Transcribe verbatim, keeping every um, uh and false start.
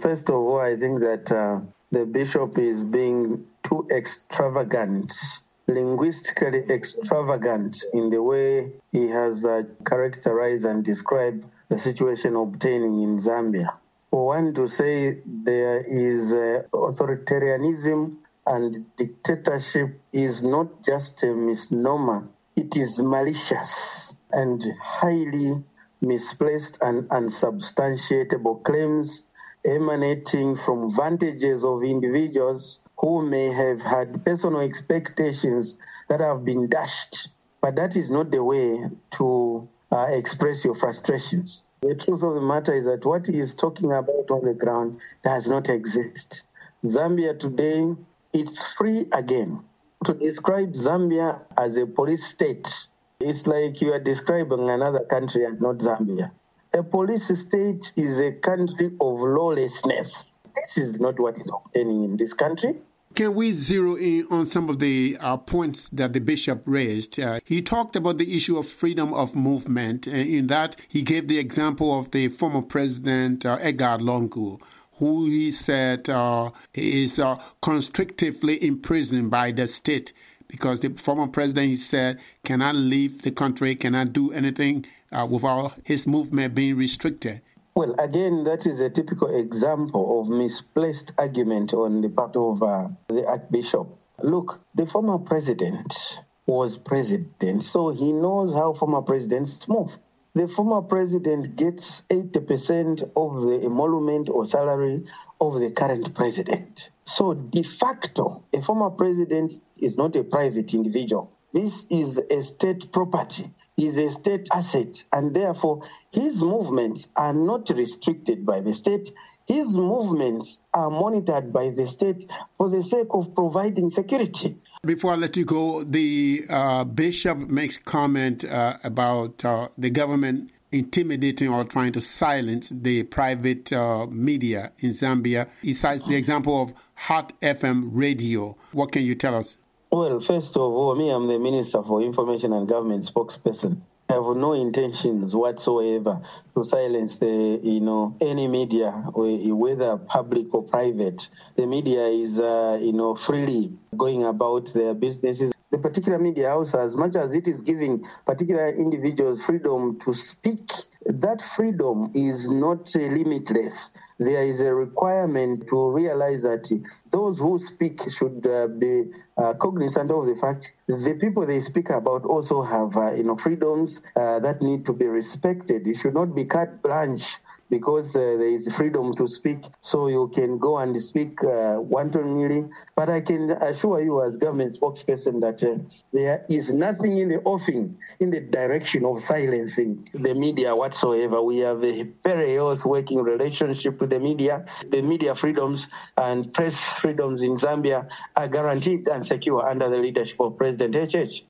First of all, I think that uh, the bishop is being too extravagant, linguistically extravagant in the way he has uh, characterized and described the situation obtaining in Zambia. For one to say there is uh, authoritarianism and dictatorship is not just a misnomer, it is malicious and highly misplaced and unsubstantiatable claims emanating from vantages of individuals who may have had personal expectations that have been dashed. But that is not the way to uh, express your frustrations. The truth of the matter is that what he is talking about on the ground does not exist. Zambia today, it's free again. To describe Zambia as a police state, it's like you are describing another country and not Zambia. A police state is a country of lawlessness. This is not what is happening in this country. Can we zero in on some of the uh, points that the bishop raised? Uh, he talked about the issue of freedom of movement. And in that, he gave the example of the former president, uh, Edgar Lungu, who he said uh, is uh, constrictively imprisoned by the state because the former president, he said, cannot leave the country, cannot do anything uh, without his movement being restricted. Well, again, that is a typical example of misplaced argument on the part of uh, the Archbishop. Look, the former president was president, so he knows how former presidents move. The former president gets eighty percent of the emolument or salary of the current president. So de facto, a former president is not a private individual. This is a state property, is a state asset, and therefore his movements are not restricted by the state. His movements are monitored by the state for the sake of providing security. Before I let you go, the uh, bishop makes comment uh, about uh, the government intimidating or trying to silence the private uh, media in Zambia. He cites the example of Hot F M radio. What can you tell us? Well, first of all, me, I'm the Minister for Information and Government spokesperson. I have no intentions whatsoever to silence the, you know, any media, whether public or private. The media is, uh, you know, freely going about their businesses. The particular media house, as much as it is giving particular individuals freedom to speak, that freedom is not uh, limitless. There is a requirement to realize that those who speak should uh, be uh, cognizant of the fact the people they speak about also have uh, you know, freedoms uh, that need to be respected. It should not be carte blanche because uh, there is freedom to speak, so you can go and speak uh, wantonly. But I can assure you as government spokesperson that uh, there is nothing in the offing in the direction of silencing the media whatsoever. We have a very healthy working relationship with the media. The media freedoms and press freedoms in Zambia are guaranteed and secure under the leadership of President H H.